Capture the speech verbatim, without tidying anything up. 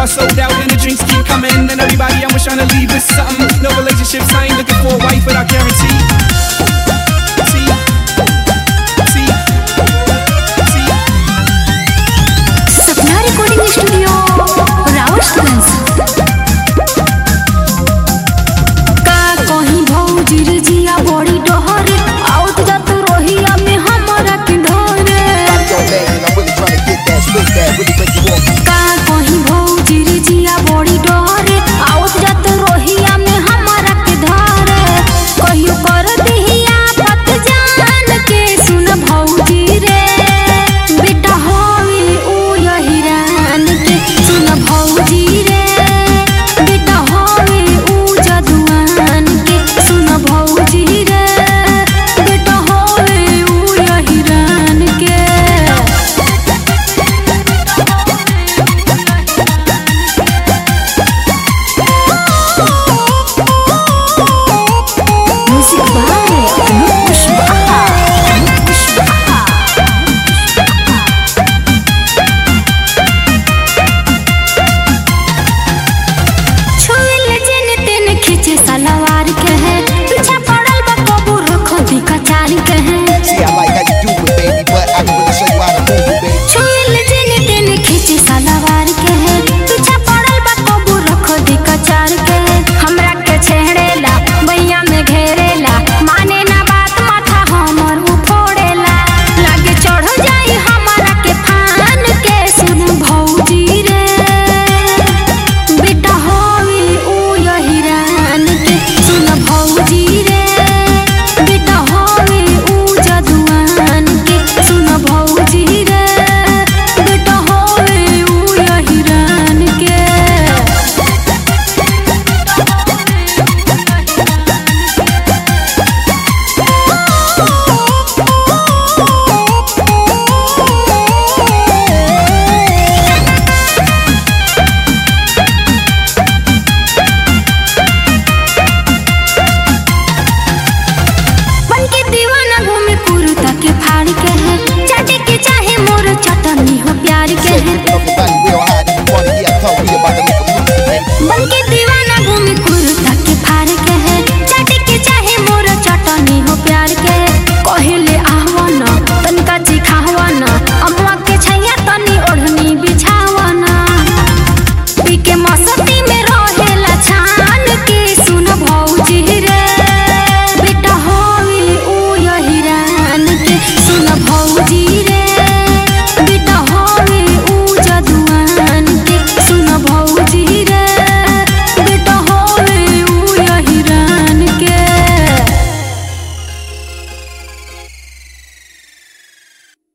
bar sold out and the drinks keep coming. And everybody I'm trying to leave with something. No relationships, I ain't looking for a wife, but I guarantee. See, see, see. Sapna recording studio राउस्टगंज। का कहीं भौजी रे जिया बड़ी Dohare out जात रोहिया में हमारा के ढोरे। का कहीं भौजी रे जिया बड़ी डोहरे आउट जात रोहिया में हमारा के धरे। कहियो कर दिहिया पत जान के सुन भौजी रे बेटा होवे ऊ यही रान के सुन भौजी रे बेटा होवे ऊ जदुआन के सुन भौजी रे बेटा होवे ऊ यही रान के। Music by खुशबहा खुशबहा। छुइल जेन तेन खींचे सलवार के है पीछा पड़ल बा कबूर खोदी कचार के है। छुइल जेन तेन खींचे सलवार के है पीछा पड़ल बा कबूर खोदी कचार के है। हमरा के छेड़ेला बैया में घेरेला माने ना बात माथा हमर उफोड़ेला लागे चढ़ जाई हमारा के फान के सुन भौजी रे बेटा होवे ऊ यही रान के सुन भौजी रे बेटा होवे ऊ जदुआन के सुन भौजी रे बेटा होवे ऊ यही रान के। बनके दीवाना घूमे कुर्ता के फाड़ के है चाटे के चाहे मोर चटनी हो प्यार के है। बनके